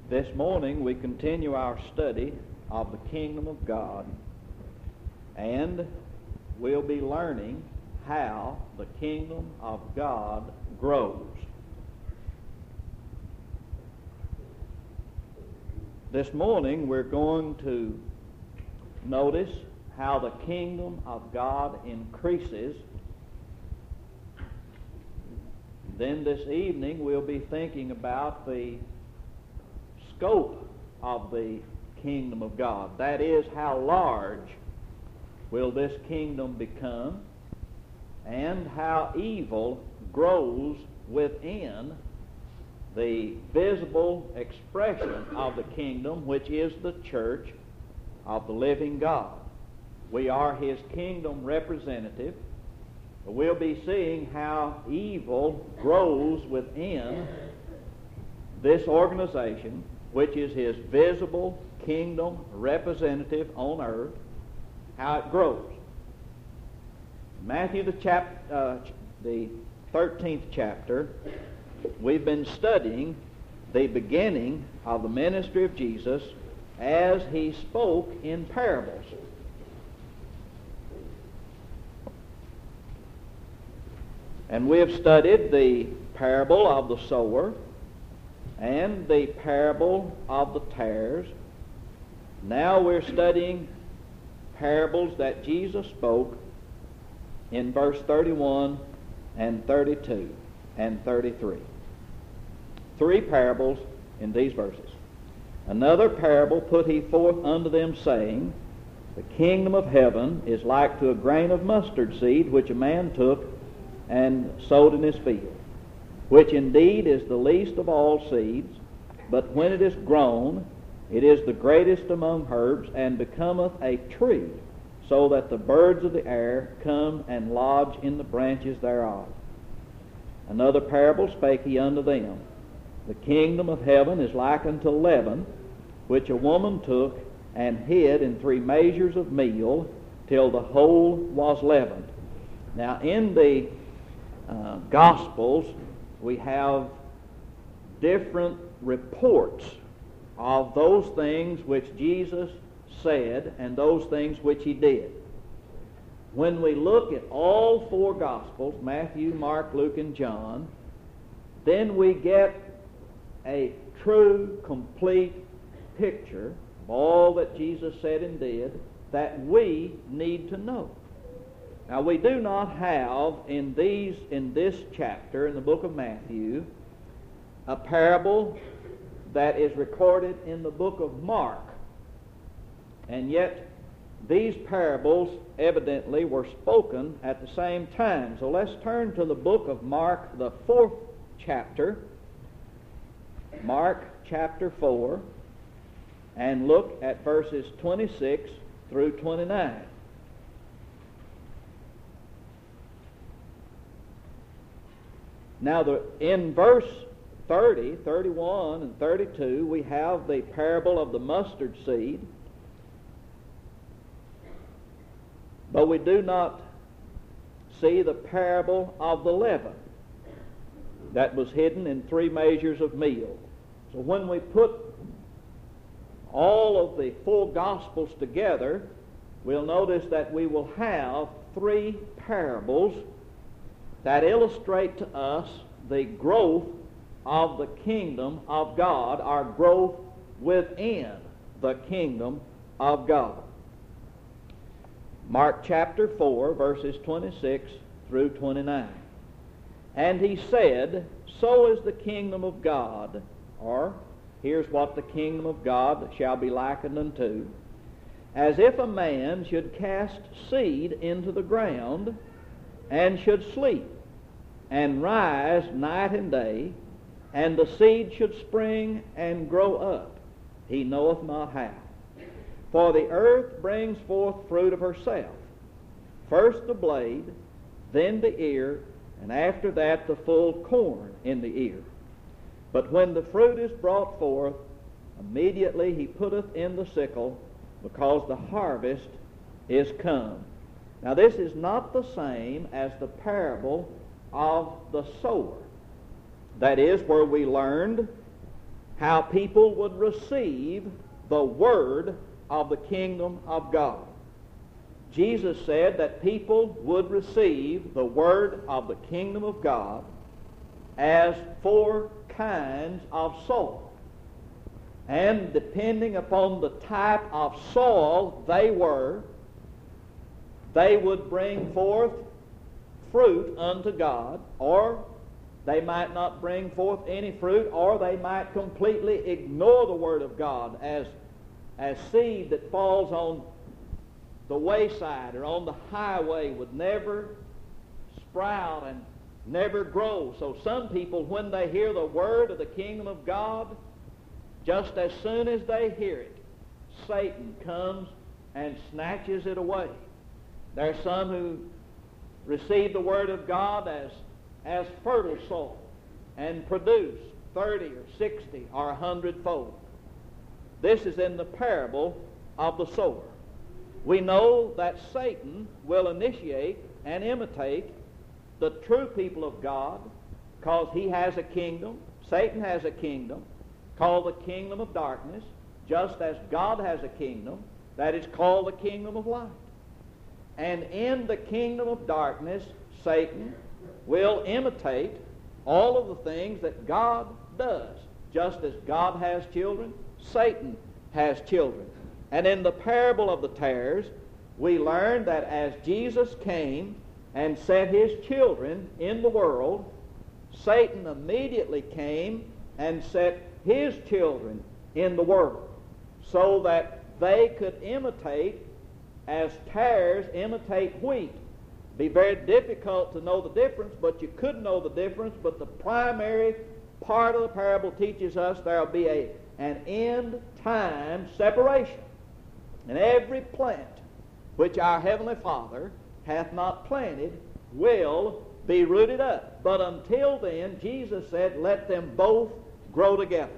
This morning we continue our study of the kingdom of God, and we'll be learning how the kingdom of God grows. This morning we're going to notice how the kingdom of God increases. Then this evening we'll be thinking about the scope of the kingdom of God. That is, how large will this kingdom become, and how evil grows within the visible expression of the kingdom, which is the church of the living God. We are His kingdom representative. We'll be seeing how evil grows within this organization, which is His visible kingdom representative on earth, how it grows. Matthew the 13th chapter, we've been studying the beginning of the ministry of Jesus as He spoke in parables. And we have studied the parable of the sower and the parable of the tares. Now we're studying parables that Jesus spoke in verse 31 and 32 and 33. Three parables in these verses. Another parable put he forth unto them, saying, The kingdom of heaven is like to a grain of mustard seed, which a man took and sowed in his field, which indeed is the least of all seeds, but when it is grown, it is the greatest among herbs, and becometh a tree, so that the birds of the air come and lodge in the branches thereof. Another parable spake he unto them, The kingdom of heaven is like unto leaven, which a woman took and hid in 3 measures of meal, till the whole was leavened. Now in the Gospels, we have different reports of those things which Jesus said and those things which He did. When we look at all 4 Gospels, Matthew, Mark, Luke, and John, then we get a true, complete picture of all that Jesus said and did that we need to know. Now, we do not have in this chapter, in the book of Matthew, a parable that is recorded in the book of Mark. And yet, these parables evidently were spoken at the same time. So let's turn to the book of Mark, the 4th chapter, Mark chapter 4, and look at verses 26 through 29. Now, in verse 30, 31, and 32, we have the parable of the mustard seed, but we do not see the parable of the leaven that was hidden in 3 measures of meal. So when we put all of the 4 Gospels together, we'll notice that we will have 3 parables that illustrate to us the growth of the kingdom of God, our growth within the kingdom of God. Mark chapter 4, verses 26 through 29. And he said, So is the kingdom of God, or here's what the kingdom of God shall be likened unto, as if a man should cast seed into the ground, and should sleep, and rise night and day, and the seed should spring and grow up, he knoweth not how. For the earth brings forth fruit of herself, first the blade, then the ear, and after that the full corn in the ear. But when the fruit is brought forth, immediately he putteth in the sickle, because the harvest is come. Now this is not the same as the parable of the sower. That is where we learned how people would receive the Word of the kingdom of God. Jesus said that people would receive the Word of the kingdom of God as 4 kinds of soil. And depending upon the type of soil they would bring forth fruit unto God, or they might not bring forth any fruit, or they might completely ignore the Word of God as seed that falls on the wayside or on the highway would never sprout and never grow. So some people, when they hear the word of the kingdom of God, just as soon as they hear it, Satan comes and snatches it away. There are some who receive the word of God as fertile soil and produce 30 or 60 or 100-fold. This is in the parable of the sower. We know that Satan will initiate and imitate the true people of God, because he has a kingdom. Satan has a kingdom called the kingdom of darkness, just as God has a kingdom that is called the kingdom of light. And in the kingdom of darkness, Satan will imitate all of the things that God does. Just as God has children, Satan has children. And in the parable of the tares, we learn that as Jesus came and set his children in the world, Satan immediately came and set his children in the world, so that they could imitate, as tares imitate wheat. Be very difficult to know the difference, but you could know the difference. But the primary part of the parable teaches us there will be an end time separation. And every plant which our Heavenly Father hath not planted will be rooted up. But until then, Jesus said, let them both grow together.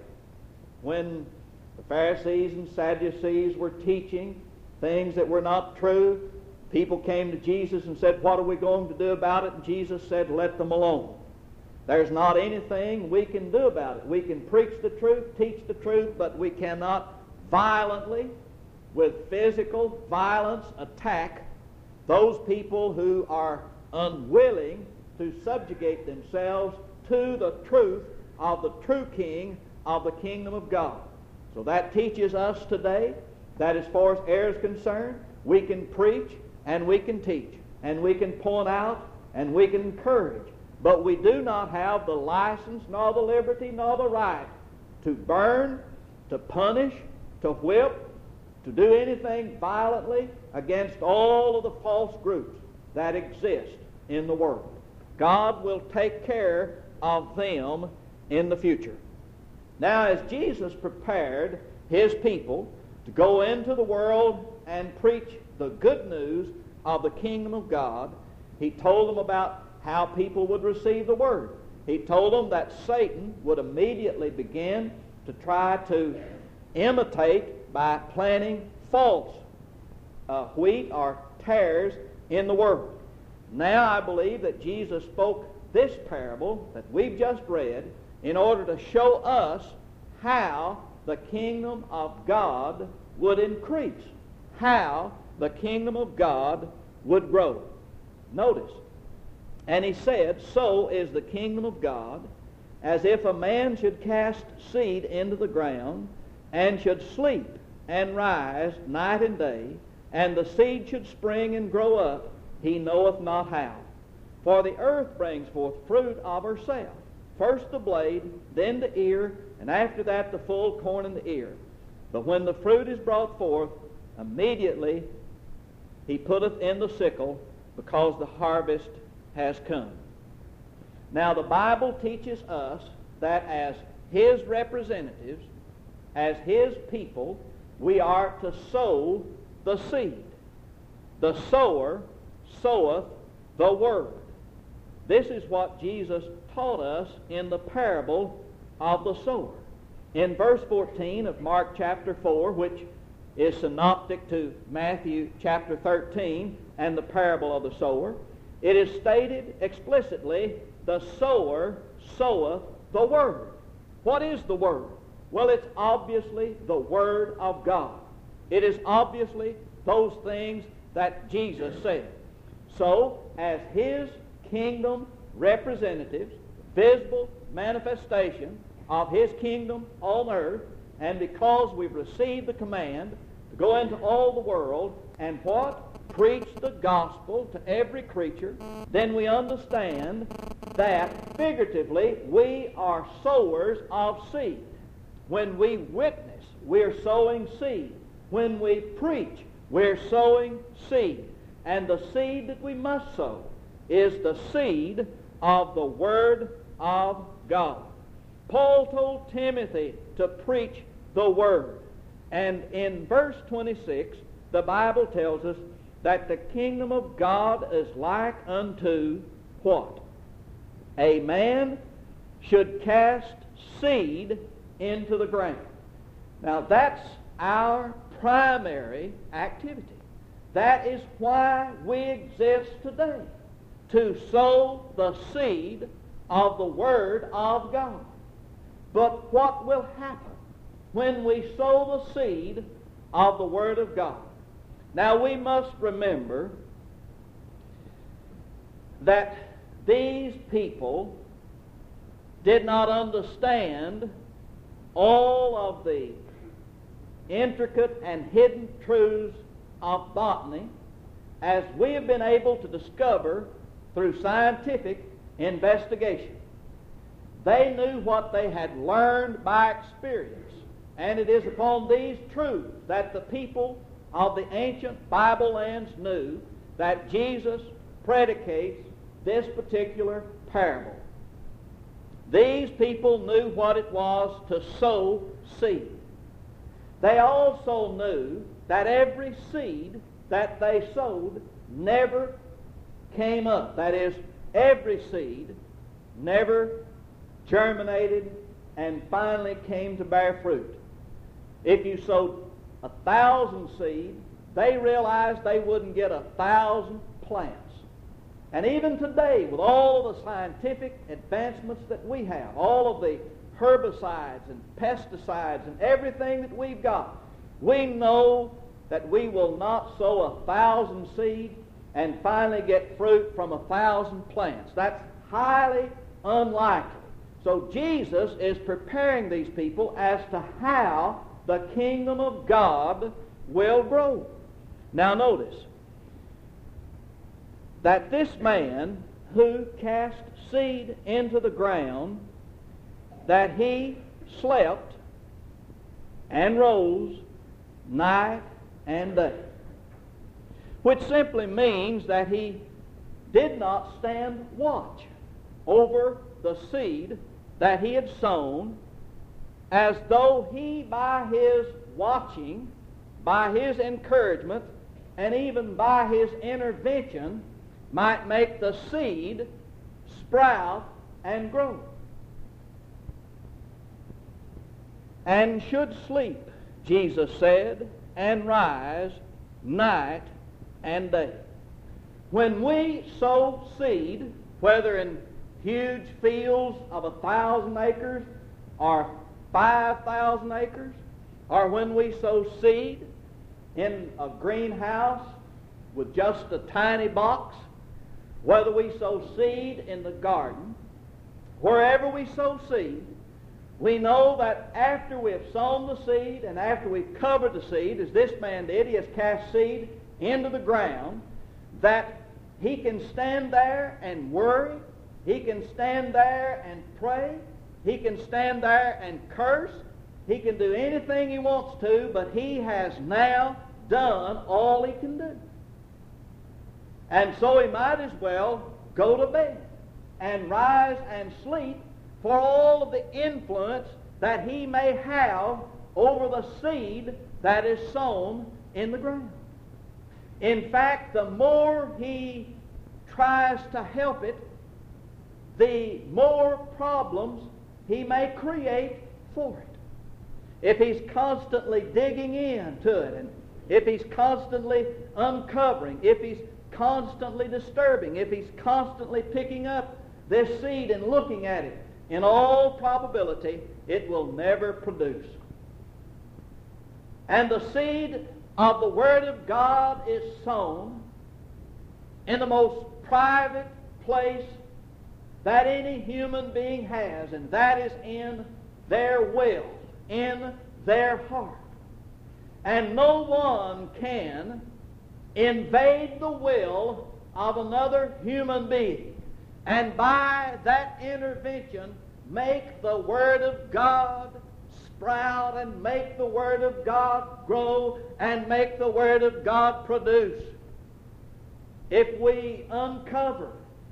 When the Pharisees and Sadducees were teaching things that were not true, people came to Jesus and said, what are we going to do about it? And Jesus said, let them alone. There's not anything we can do about it. We can preach the truth, teach the truth, but we cannot violently, with physical violence, attack those people who are unwilling to subjugate themselves to the truth of the true King of the kingdom of God. So that teaches us today that as far as error is concerned, we can preach and we can teach and we can point out and we can encourage. But we do not have the license, nor the liberty, nor the right to burn, to punish, to whip, to do anything violently against all of the false groups that exist in the world. God will take care of them in the future. Now, as Jesus prepared his people to go into the world and preach the good news of the kingdom of God, he told them about how people would receive the word. He told them that Satan would immediately begin to try to imitate by planting false wheat or tares in the world. Now I believe that Jesus spoke this parable that we've just read in order to show us how the kingdom of God would increase, how the kingdom of God would grow. Notice, and he said, so is the kingdom of God, as if a man should cast seed into the ground, and should sleep and rise night and day, and the seed should spring and grow up, he knoweth not how. For the earth brings forth fruit of herself, first the blade, then the ear, and after that the full corn in the ear. But when the fruit is brought forth, immediately he putteth in the sickle, because the harvest has come. Now the Bible teaches us that as his representatives, as his people, we are to sow the seed. The sower soweth the word. This is what Jesus taught us in the parable of the sower. In verse 14 of Mark chapter 4, which is synoptic to Matthew chapter 13 and the parable of the sower, it is stated explicitly, the sower soweth the word. What is the word? Well, it's obviously the Word of God. It is obviously those things that Jesus said. So, as His kingdom representatives, visible manifestation of His kingdom on earth, and because we've received the command to go into all the world and what? Preach the gospel to every creature, then we understand that figuratively we are sowers of seed. When we witness, we're sowing seed. When we preach, we're sowing seed. And the seed that we must sow is the seed of the Word of God. Paul told Timothy to preach the Word. And in verse 26, the Bible tells us that the kingdom of God is like unto what? A man should cast seed into the ground. Now that's our primary activity. That is why we exist today, to sow the seed of the Word of God. But what will happen when we sow the seed of the Word of God? Now we must remember that these people did not understand all of the intricate and hidden truths of botany as we have been able to discover through scientific investigation. They knew what they had learned by experience, and it is upon these truths that the people of the ancient Bible lands knew that Jesus predicates this particular parable. These people knew what it was to sow seed. They also knew that every seed that they sowed never came up. That is, every seed never germinated and finally came to bear fruit. If you sowed 1,000 seed, they realized they wouldn't get 1,000 plants. And even today, with all of the scientific advancements that we have, all of the herbicides and pesticides and everything that we've got, we know that we will not sow 1,000 seed and finally get fruit from 1,000 plants. That's highly unlikely. So Jesus is preparing these people as to how the kingdom of God will grow. Now notice that this man who cast seed into the ground, that he slept and rose night and day, which simply means that he did not stand watch over the seed that he had sown, as though he, by his watching, by his encouragement, and even by his intervention, might make the seed sprout and grow. And should sleep, Jesus said, and rise night and day. When we sow seed, whether in huge fields of 1,000 acres or 5,000 acres, or when we sow seed in a greenhouse with just a tiny box, whether we sow seed in the garden, wherever we sow seed, we know that after we have sown the seed and after we've covered the seed, as this man did, he has cast seed into the ground, that he can stand there and worry, he can stand there and pray, he can stand there and curse, he can do anything he wants to, but he has now done all he can do. And so he might as well go to bed and rise and sleep for all of the influence that he may have over the seed that is sown in the ground. In fact, the more he tries to help it, the more problems he may create for it. If he's constantly digging into it, and if he's constantly uncovering, if he's constantly disturbing, if he's constantly picking up this seed and looking at it in all probability, it will never produce. And the seed of the Word of God is sown in the most private place that any human being has, and that is in their will, in their heart. And no one can invade the will of another human being and by that intervention make the Word of God sprout and make the Word of God grow and make the Word of God produce. If we uncover,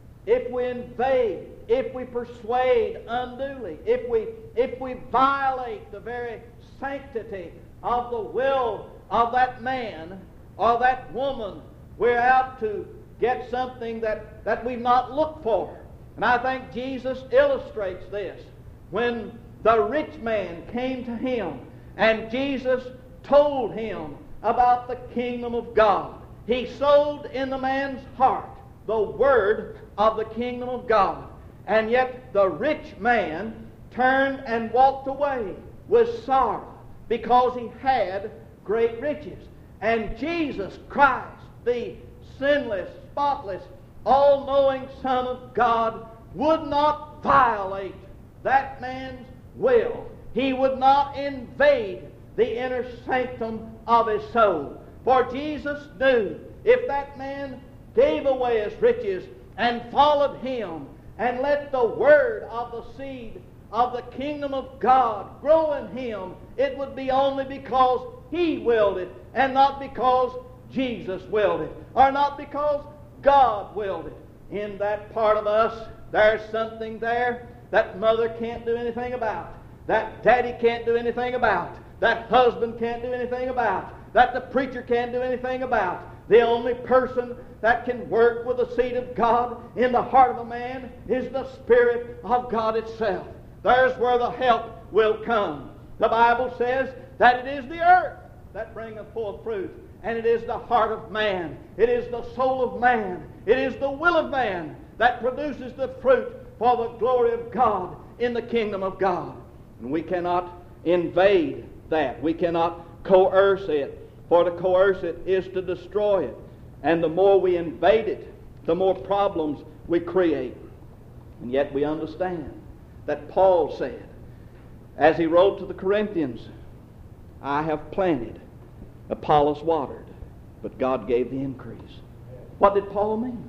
if we invade, if we persuade unduly, if we violate the very sanctity of the will of that man or that woman, we're out to get something that we've not looked for. And I think Jesus illustrates this when the rich man came to him and Jesus told him about the kingdom of God. He sowed in the man's heart the word of the kingdom of God. And yet the rich man turned and walked away with sorrow because he had great riches. And Jesus Christ, the sinless, spotless, all-knowing Son of God, would not violate that man's will. He would not invade the inner sanctum of his soul. For Jesus knew if that man gave away his riches and followed him and let the word of the seed of the kingdom of God grow in him, it would be only because he willed it and not because Jesus willed it, or not because God willed it. In that part of us, there's something there that mother can't do anything about, that daddy can't do anything about, that husband can't do anything about, that the preacher can't do anything about. The only person that can work with the seed of God in the heart of a man is the Spirit of God itself. There's where the help will come. The Bible says that it is the earth that bringeth forth fruit, and it is the heart of man, it is the soul of man, it is the will of man that produces the fruit for the glory of God in the kingdom of God. And we cannot invade that. We cannot coerce it, for to coerce it is to destroy it. And the more we invade it, the more problems we create. And yet we understand that Paul said, as he wrote to the Corinthians, I have planted, Apollos watered, but God gave the increase. What did Paul mean?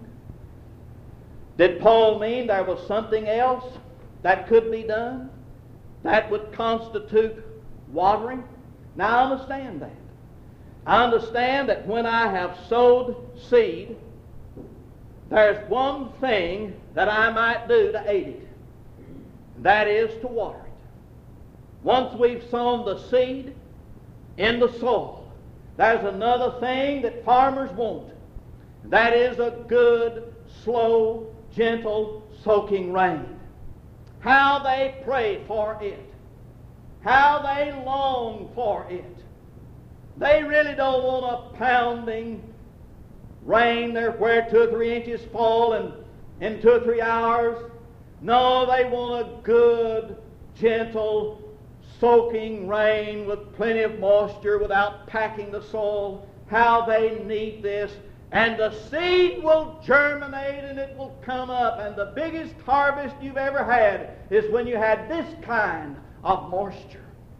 Did Paul mean there was something else that could be done that would constitute watering? Now I understand that. I understand that when I have sowed seed, there's one thing that I might do to aid it. That is to water it. Once we've sown the seed in the soil, there's another thing that farmers want. That is a good, slow, gentle, soaking rain. How they pray for it. How they long for it. They really don't want a pounding rain there where 2 or 3 inches fall in 2 or 3 hours. No, they want a good, gentle, soaking rain with plenty of moisture without packing the soil. How they need this. And the seed will germinate and it will come up. And the biggest harvest you've ever had is when you had this kind of moisture.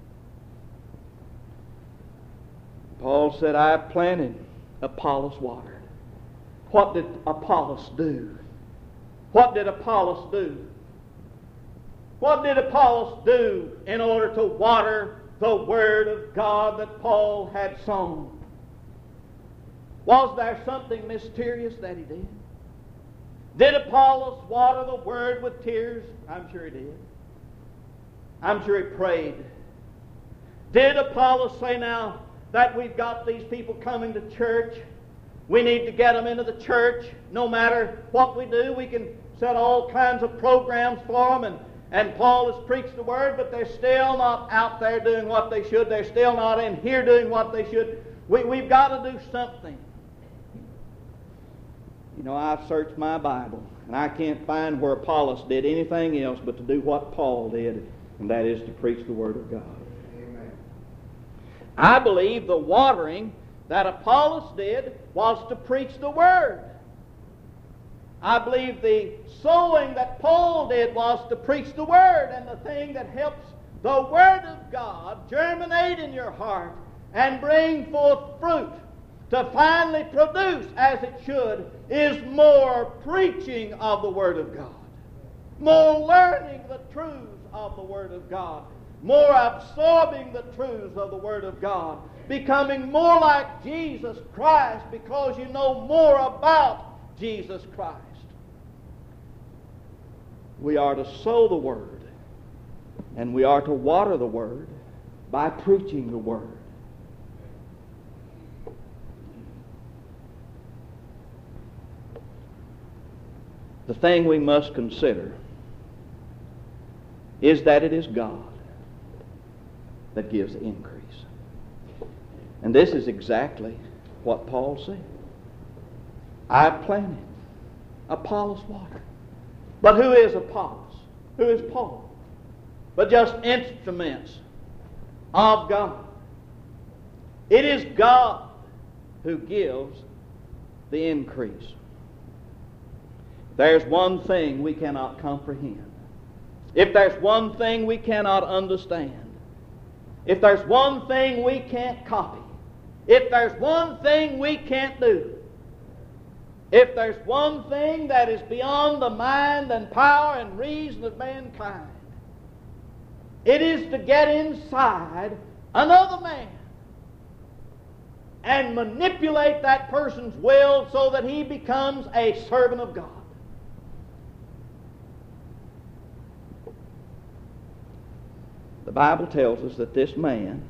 Paul said, I planted, Apollos watered. What did Apollos do? What did Apollos do? What did Apollos do in order to water the Word of God that Paul had sown? Was there something mysterious that he did? Did Apollos water the Word with tears? I'm sure he did. I'm sure he prayed. Did Apollos say, now that we've got these people coming to church, we need to get them into the church? No matter what we do, we can set all kinds of programs for them, and Paul has preached the Word, but they're still not out there doing what they should. They're still not in here doing what they should. We've got to do something. You know, I've searched my Bible, And I can't find where Apollos did anything else but to do what Paul did, and that is to preach the Word of God. Amen. I believe the watering that Apollos did was to preach the Word. I believe the sowing that Paul did was to preach the Word, and the thing that helps the Word of God germinate in your heart and bring forth fruit to finally produce as it should is more preaching of the Word of God, more learning the truths of the Word of God, more absorbing the truths of the Word of God, becoming more like Jesus Christ because you know more about Jesus Christ. We are to sow the Word, and we are to water the Word by preaching the Word. The thing we must consider is that it is God that gives the increase. And this is exactly what Paul said. I planted, Apollos watered. But who is Apollos? Who is Paul? But just instruments of God. It is God who gives the increase. There's one thing we cannot comprehend. If there's one thing we cannot understand, if there's one thing we can't copy, if there's one thing we can't do, if there's one thing that is beyond the mind and power and reason of mankind, it is to get inside another man and manipulate that person's will so that he becomes a servant of God. The Bible tells us that this man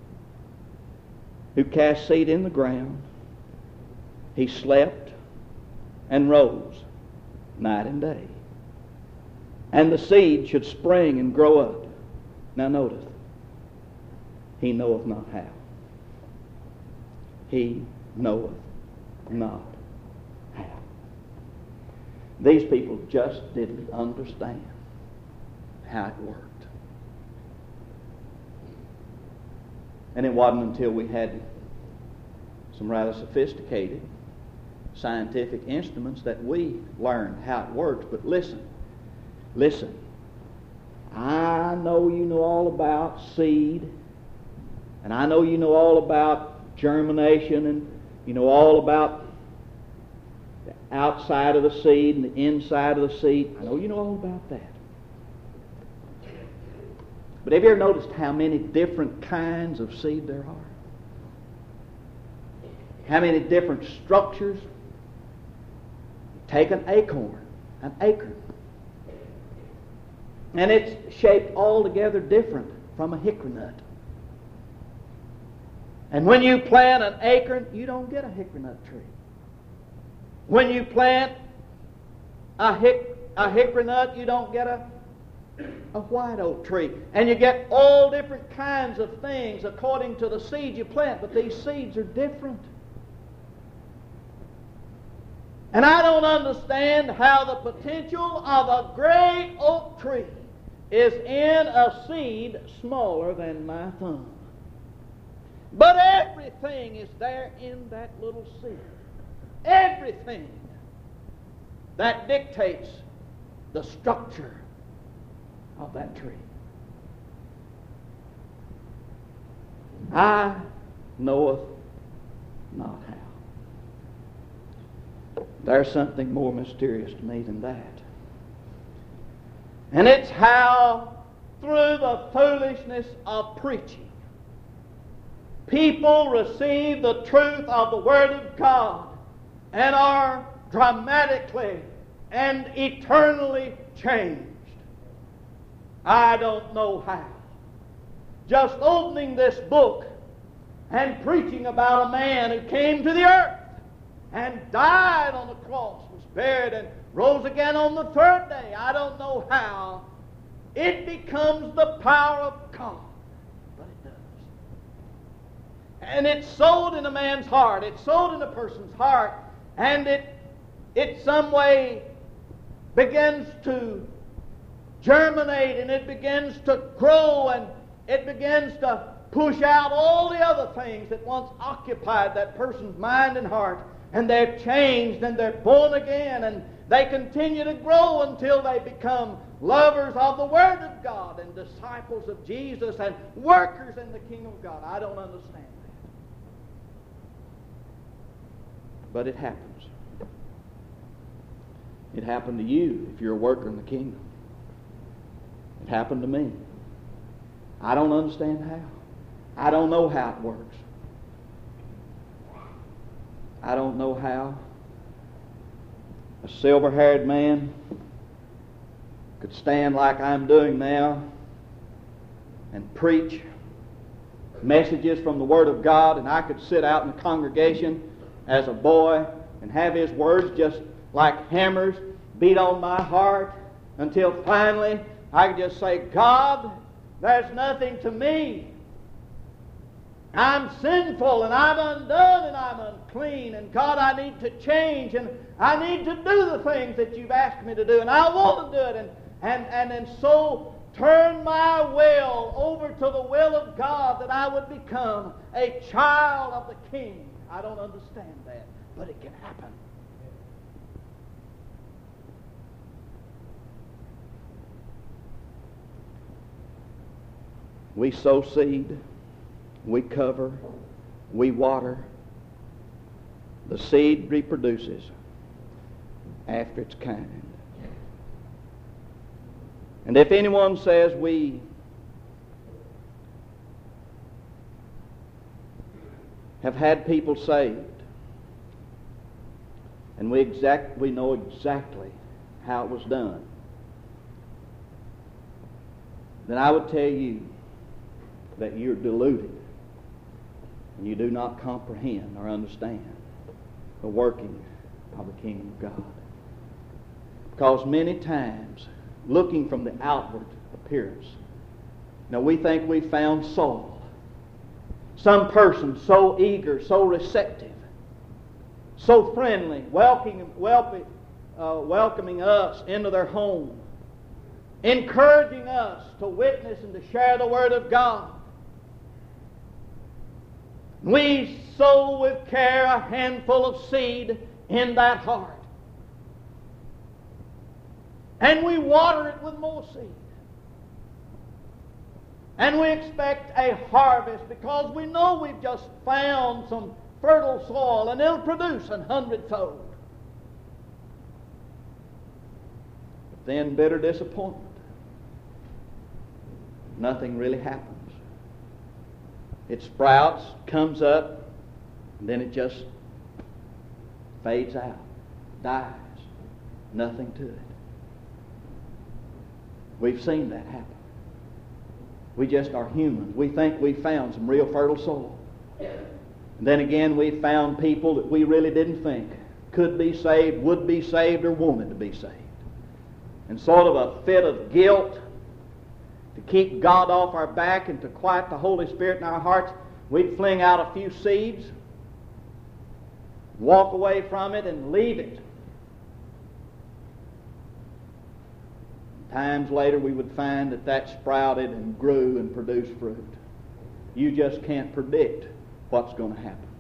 who cast seed in the ground, he slept and rose night and day. And the seed should spring and grow up. Now notice, he knoweth not how. He knoweth not how. These people just didn't understand how it worked. And it wasn't until we had some rather sophisticated scientific instruments that we learned how it works. But listen. I know you know all about seed, and I know you know all about germination, and you know all about the outside of the seed and the inside of the seed. I know you know all about that. But have you ever noticed how many different kinds of seed there are? How many different structures? Take an acorn, and it's shaped altogether different from a hickory nut. And when you plant an acorn, you don't get a hickory nut tree. When you plant a hickory nut, you don't get a white oak tree. And you get all different kinds of things according to the seed you plant, but these seeds are different. And I don't understand how the potential of a great oak tree is in a seed smaller than my thumb. But everything is there in that little seed. Everything that dictates the structure of that tree. I knoweth not how. There's something more mysterious to me than that. And it's how, through the foolishness of preaching, people receive the truth of the Word of God and are dramatically and eternally changed. I don't know how. Just opening this book and preaching about a man who came to the earth and died on the cross, was buried, and rose again on the third day. I don't know how. It becomes the power of God. But it does. And it's sold in a man's heart. It's sold in a person's heart. And it some way begins to germinate and it begins to grow and it begins to push out all the other things that once occupied that person's mind and heart, and they're changed and they're born again, and they continue to grow until they become lovers of the Word of God and disciples of Jesus and workers in the kingdom of God. I don't understand that. But it happens. It happened to you if you're a worker in the kingdom. It happened to me. I don't understand how. I don't know how it works. I don't know how a silver-haired man could stand like I'm doing now and preach messages from the Word of God, and I could sit out in the congregation as a boy and have his words just like hammers beat on my heart until finally I could just say, God, there's nothing to me. I'm sinful and I'm undone and I'm unclean, and God, I need to change and I need to do the things that you've asked me to do, and I want to do it, and so turn my will over to the will of God that I would become a child of the King. I don't understand that, but it can happen. We sow seed, we cover, we water. The seed reproduces after its kind. And if anyone says we have had people saved, and we know exactly how it was done, then I would tell you that you're deluded and you do not comprehend or understand the working of the kingdom of God. Because many times, looking from the outward appearance, now we think we found Saul, some person so eager, so receptive, so friendly, welcoming us into their home, encouraging us to witness and to share the Word of God. We sow with care a handful of seed in that heart. And we water it with more seed. And we expect a harvest because we know we've just found some fertile soil and it'll produce 100-fold. But then bitter disappointment. Nothing really happens. It sprouts, comes up, and then it just fades out, dies. Nothing to it. We've seen that happen. We just are human. We think we found some real fertile soil. And then again, we found people that we really didn't think could be saved, would be saved, or wanted to be saved. And sort of a fit of guilt to keep God off our back and to quiet the Holy Spirit in our hearts, we'd fling out a few seeds, walk away from it, and leave it. Times later we would find that sprouted and grew and produced fruit. You just can't predict what's going to happen.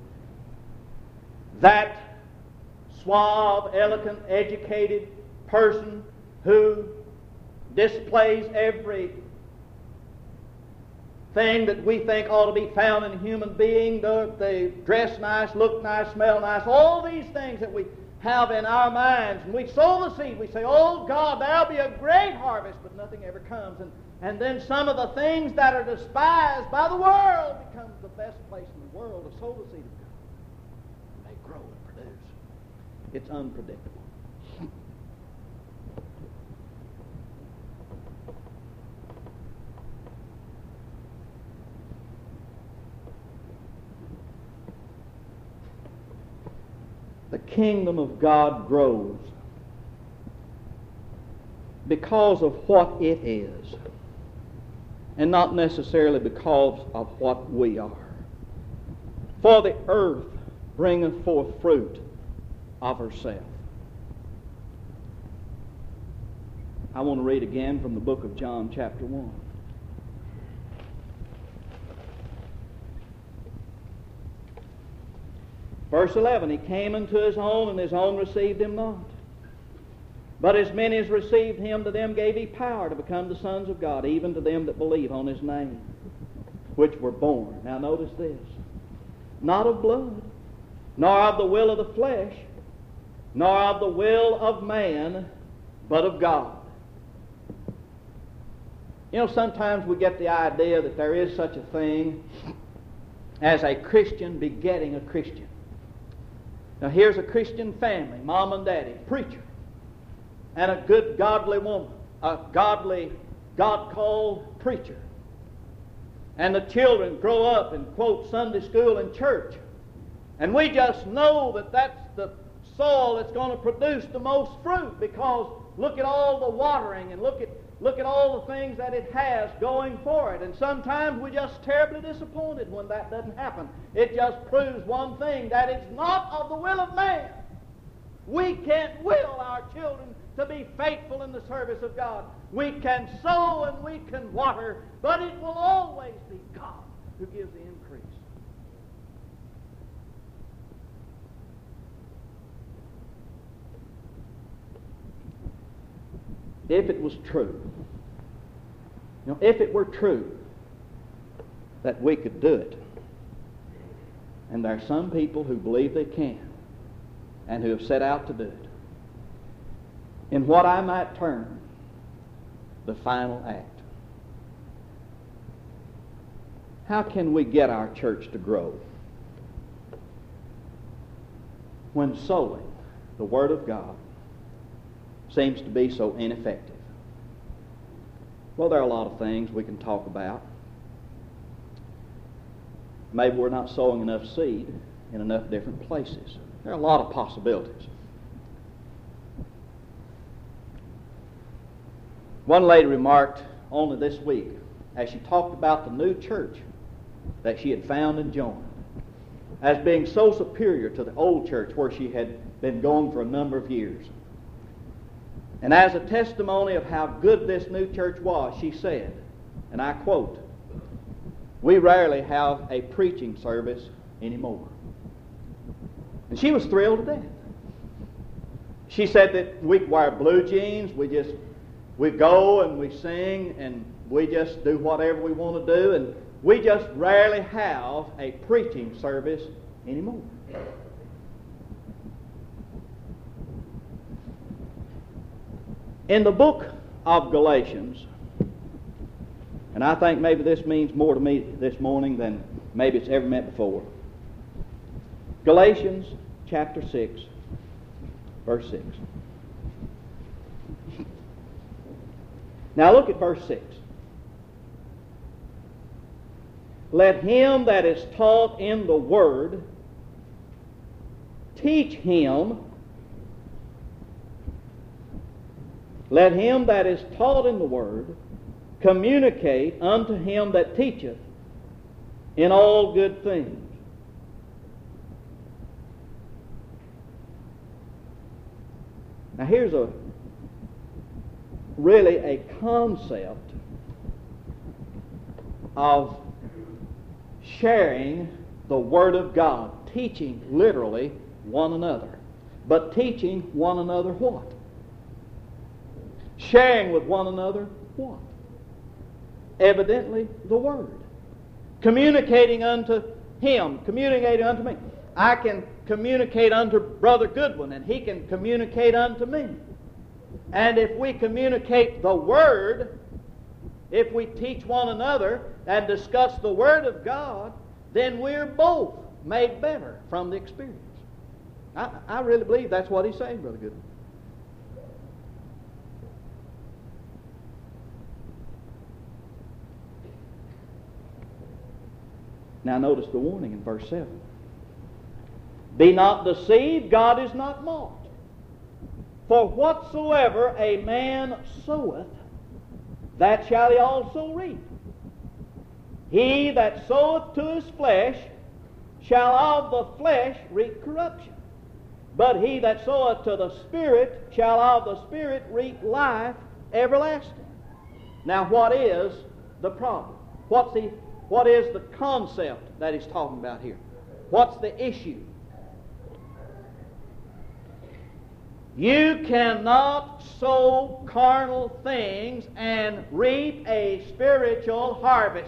That suave, elegant, educated person who displays every thing that we think ought to be found in a human being. They dress nice, look nice, smell nice, all these things that we have in our minds. And we sow the seed. We say, oh God, there'll be a great harvest, but nothing ever comes. And then some of the things that are despised by the world becomes the best place in the world to sow the seed of God. And they grow and produce. It's unpredictable. The kingdom of God grows because of what it is, and not necessarily because of what we are. For the earth bringeth forth fruit of herself. I want to read again from the book of John, chapter 1. Verse 11, He came unto His own, and His own received Him not. But as many as received Him, to them gave He power to become the sons of God, even to them that believe on His name, which were born. Now notice this. Not of blood, nor of the will of the flesh, nor of the will of man, but of God. You know, sometimes we get the idea that there is such a thing as a Christian begetting a Christian. Now here's a Christian family, mom and daddy, preacher, and a good godly woman, a godly, God-called preacher. And the children grow up and quote Sunday school and church. And we just know that that's the soil that's going to produce the most fruit, because look at all the watering and look at all the things that it has going for it. And sometimes we're just terribly disappointed when that doesn't happen. It just proves one thing, that it's not of the will of man. We can't will our children to be faithful in the service of God. We can sow and we can water, but it will always be God who gives the increase. If it was true, if it were true that we could do it, and there are some people who believe they can and who have set out to do it, in what I might term the final act, how can we get our church to grow when sowing the Word of God seems to be so ineffective? Well, there are a lot of things we can talk about. Maybe we're not sowing enough seed in enough different places. There are a lot of possibilities. One lady remarked only this week, as she talked about the new church that she had found and joined, as being so superior to the old church where she had been going for a number of years. And as a testimony of how good this new church was, she said, and I quote, "We rarely have a preaching service anymore." And she was thrilled to death. She said that we wear blue jeans, we go and we sing and we just do whatever we want to do, and we just rarely have a preaching service anymore. In the book of Galatians, and I think maybe this means more to me this morning than maybe it's ever meant before. Galatians chapter 6, verse 6. Now look at verse 6. Let him that is taught in the Word teach him. Let him that is taught in the Word communicate unto him that teacheth in all good things. Now here's really a concept of sharing the Word of God, teaching literally one another. But teaching one another what? Sharing with one another what? Evidently the Word. Communicating unto him, communicating unto me. I can communicate unto Brother Goodwin, and he can communicate unto me. And if we communicate the Word, if we teach one another and discuss the Word of God, then we're both made better from the experience. I really believe that's what he's saying, Brother Goodwin. Now notice the warning in verse 7. Be not deceived, God is not mocked. For whatsoever a man soweth, that shall he also reap. He that soweth to his flesh shall of the flesh reap corruption. But he that soweth to the Spirit shall of the Spirit reap life everlasting. Now, what is the problem? What is the concept that he's talking about here? What's the issue? You cannot sow carnal things and reap a spiritual harvest.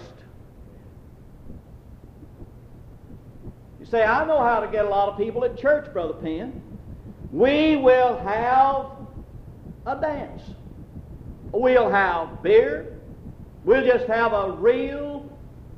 You say, I know how to get a lot of people at church, Brother Penn. We will have a dance. We'll have beer. We'll just have a real,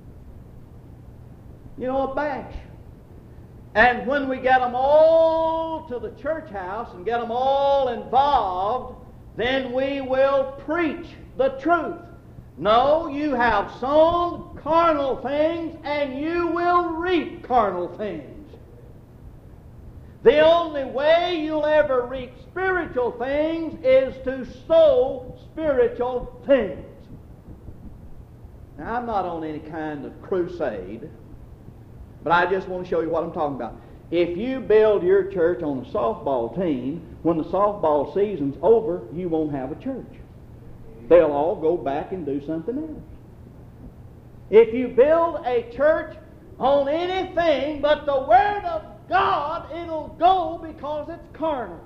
a bash. And when we get them all to the church house and get them all involved, then we will preach the truth. No, you have sown carnal things and you will reap carnal things. The only way you'll ever reap spiritual things is to sow spiritual things. Now, I'm not on any kind of crusade, but I just want to show you what I'm talking about. If you build your church on a softball team, when the softball season's over, you won't have a church. They'll all go back and do something else. If you build a church on anything but the Word of God, it'll go because it's carnal.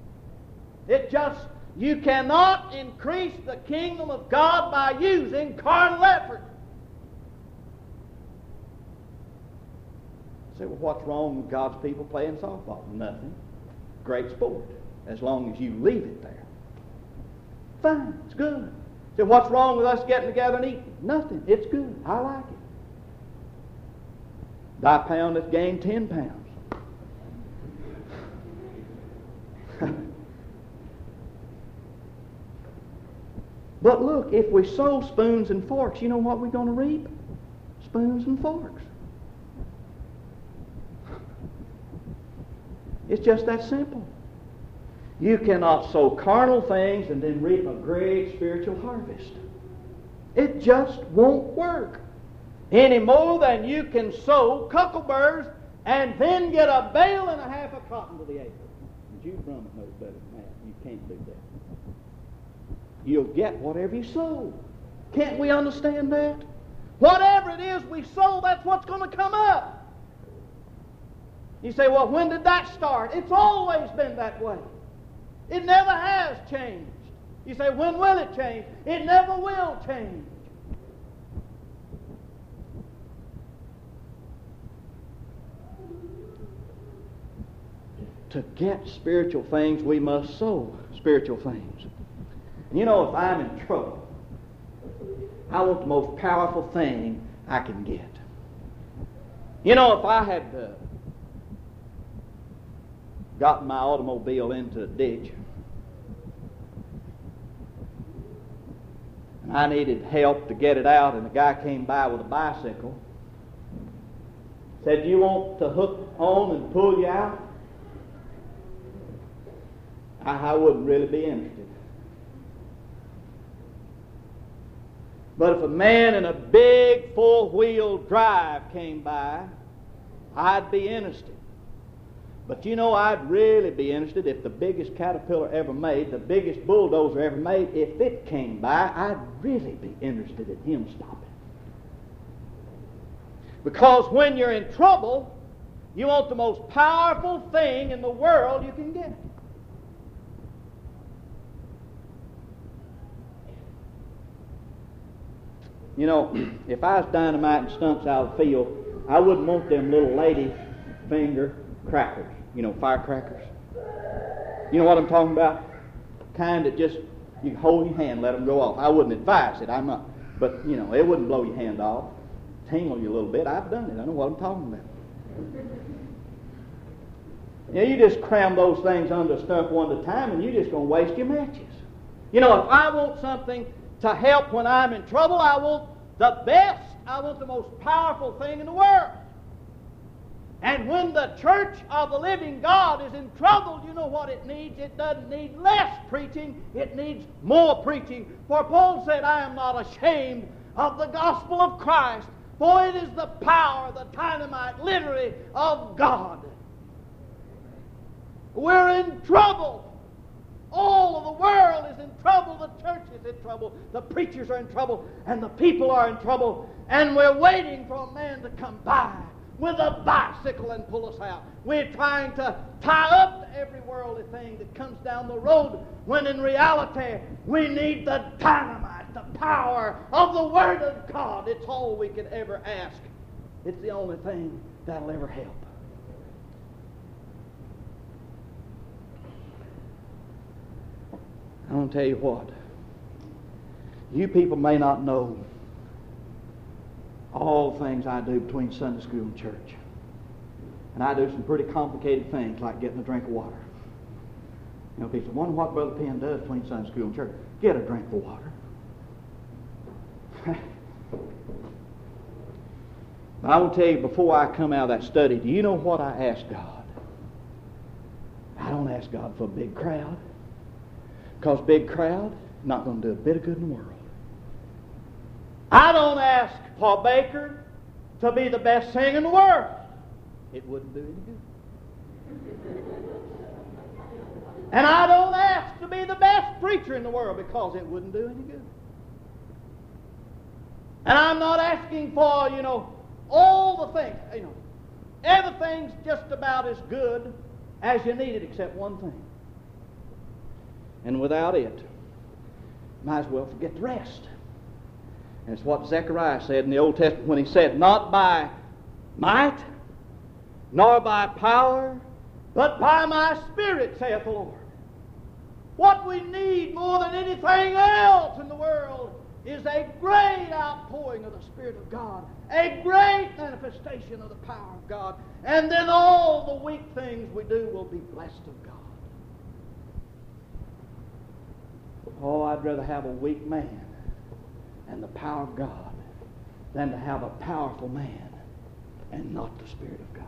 You cannot increase the kingdom of God by using carnal effort. Say, well, what's wrong with God's people playing softball? Nothing. Great sport, as long as you leave it there. Fine, it's good. Say, what's wrong with us getting together and eating? Nothing. It's good. I like it. Thy pound hath gained 10 pounds. But look, if we sow spoons and forks, you know what we're going to reap? Spoons and forks. It's just that simple. You cannot sow carnal things and then reap a great spiritual harvest. It just won't work. Any more than you can sow cucumber's and then get a bale and a half of cotton to the acre. Jude Brummett knows better than that. You can't do that. You'll get whatever you sow. Can't we understand that? Whatever it is we sow, that's what's going to come up. You say, well, when did that start? It's always been that way. It never has changed. You say, when will it change? It never will change. To get spiritual things, we must sow spiritual things. And if I'm in trouble, I want the most powerful thing I can get. If I had gotten my automobile into a ditch and I needed help to get it out, and the guy came by with a bicycle, said, do you want to hook on and pull you out? I wouldn't really be interested. But if a man in a big four-wheel drive came by, I'd be interested. But I'd really be interested if the biggest caterpillar ever made, the biggest bulldozer ever made, if it came by, I'd really be interested in him stopping. Because when you're in trouble, you want the most powerful thing in the world you can get. If I was dynamiting stumps out of the field, I wouldn't want them little lady finger crackers, firecrackers. You know what I'm talking about? Kind that just, you can hold your hand, let them go off. I wouldn't advise it, I'm not. But, it wouldn't blow your hand off. Tingle you a little bit. I've done it. I know what I'm talking about. You just cram those things under a stump one at a time, and you're just going to waste your matches. If I want something to help when I'm in trouble, I want the best, I want the most powerful thing in the world. And when the church of the living God is in trouble, you know what it needs? It doesn't need less preaching, it needs more preaching. For Paul said, I am not ashamed of the gospel of Christ, for it is the power, the dynamite, literally, of God. We're in trouble. All of the world is in trouble. The church is in trouble. The preachers are in trouble. And the people are in trouble. And we're waiting for a man to come by with a bicycle and pull us out. We're trying to tie up every worldly thing that comes down the road, when in reality we need the dynamite, the power of the Word of God. It's all we could ever ask. It's the only thing that'll ever help. I'm going to tell you what. You people may not know all the things I do between Sunday school and church. And I do some pretty complicated things, like getting a drink of water. You know, people wonder what Brother Penn does between Sunday school and church. Get a drink of water. But I will tell you, before I come out of that study, do you know what I ask God? I don't ask God for a big crowd. Because big crowd, not going to do a bit of good in the world. I don't ask Paul Baker to be the best singer in the world. It wouldn't do any good. And I don't ask to be the best preacher in the world, because it wouldn't do any good. And I'm not asking for, all the things. Everything's just about as good as you need it, except one thing. And without it, might as well forget the rest. And it's what Zechariah said in the Old Testament when he said, "Not by might, nor by power, but by my Spirit, saith the Lord." What we need more than anything else in the world is a great outpouring of the Spirit of God, a great manifestation of the power of God, and then all the weak things we do will be blessed of God. Oh, I'd rather have a weak man and the power of God than to have a powerful man and not the Spirit of God.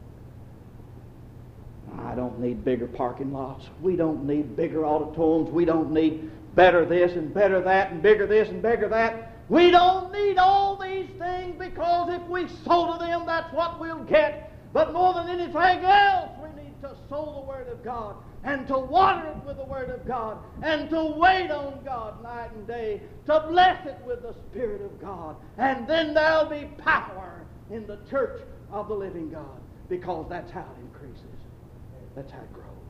I don't need bigger parking lots. We don't need bigger auditoriums. We don't need better this and better that and bigger this and bigger that. We don't need all these things, because if we sow to them, that's what we'll get. But more than anything else, we need to sow the Word of God and to water it with the Word of God and to wait on God night and day, to bless it with the Spirit of God. And then there'll be power in the church of the living God, because that's how it increases. That's how it grows.